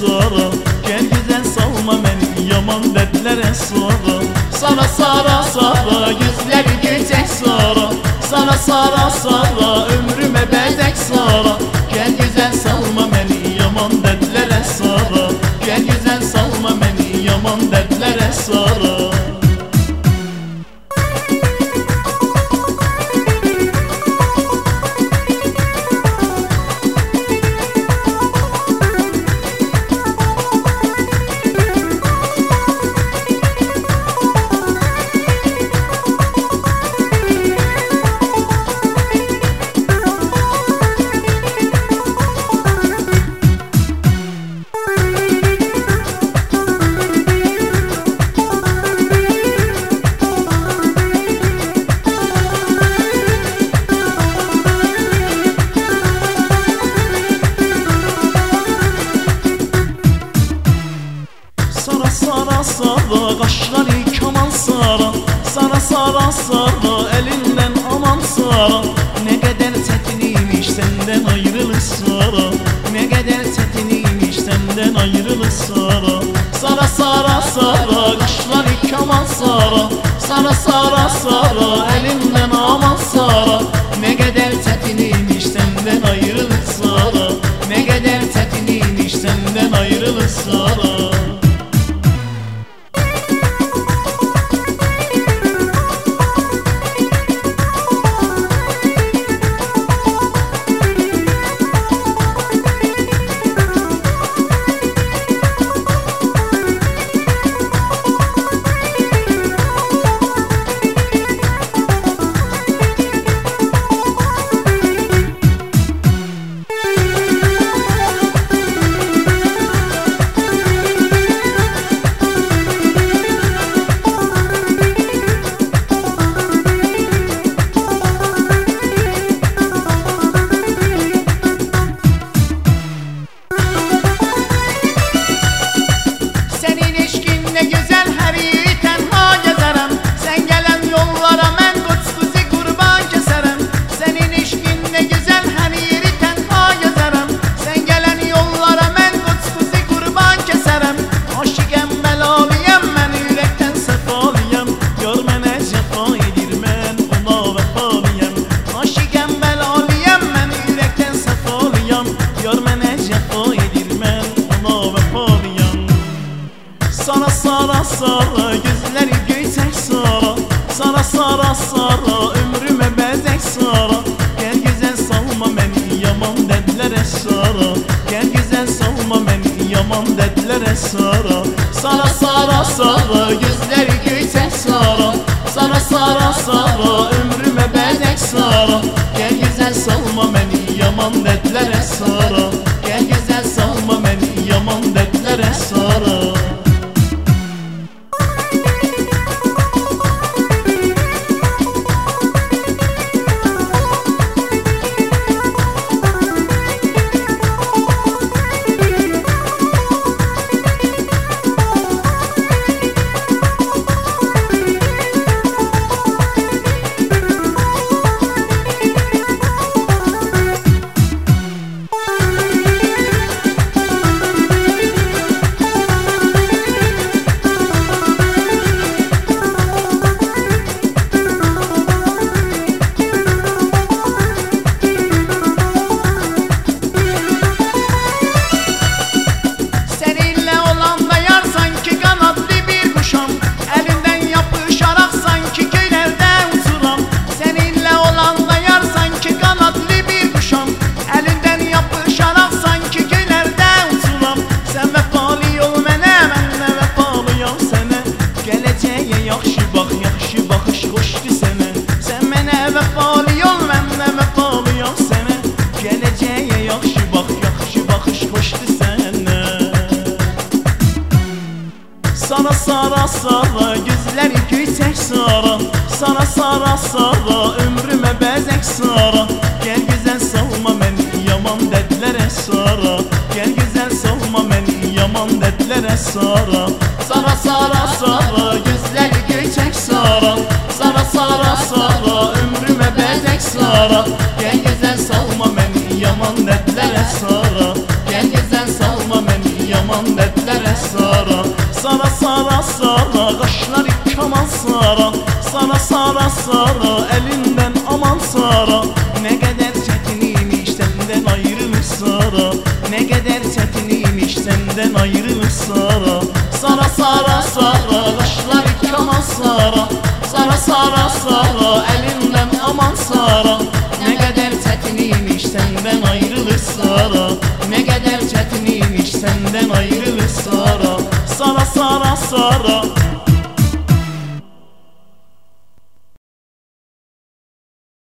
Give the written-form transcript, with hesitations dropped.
sara. Gel güzel salma beni yaman dertlere sara. Sara sara sara yüzleri güzel sara. Sana sara sara ömrüme bedek sara. Gel güzel salma beni yaman dertlere sara. Gel güzel salma beni yaman dertlere sara. Sara sara sara kaşları kaman sara. Sara sara sara elinden aman sara. Ne kadar çetiniymiş senden ayrılış sara. Ne kadar çetiniymiş senden ayrılış sara. Sara sara sara kaşları kaman sara. Sara sara sara elinden aman sara. Ne kadar çetiniymiş senden ayrılış sara. Ne kadar çetiniymiş senden ayrılış sara. Sara sara sara gözleri göyçek sara. Sara sara sara ömrüme bezek sara. Gel güzel salma beni yaman dertlere sara. Gel güzel salma beni yaman dertlere sara. Sara sara sara gözleri göyçek sara. Sara sara sara ömrüme bezek sara. Gel güzel salma beni yaman dertlere sara. Gel güzel salma beni yaman dertlere sara. Sara sara sara gözleri göyçek sara. Sara sara sara ömrüme bezek sara. Gel güzel salma beni yaman dertlere sara. Gel güzel salma beni yaman dertlere sara. Sara sara sara gözleri göyçek sara. Sara sara sara ömrüme bezek sara. Gel güzel salma beni yaman dertlere sara. Gel güzel salma beni yaman aman dertlere sara. Sara sara sara kaşları kaman sara. Sara sara sara elinden aman sara. Ne kadar çetiniymiş senden ayrılmış sara. Ne kadar çetiniymiş senden ayrılmış sara. Sara sara sara kaşları kaman sara. Sara sara sara elinden aman sara. Ne kadar çetiniymiş senden ayrılır sara. Ne kadar çetiniymiş senden ayrılır sara. Sara sara sara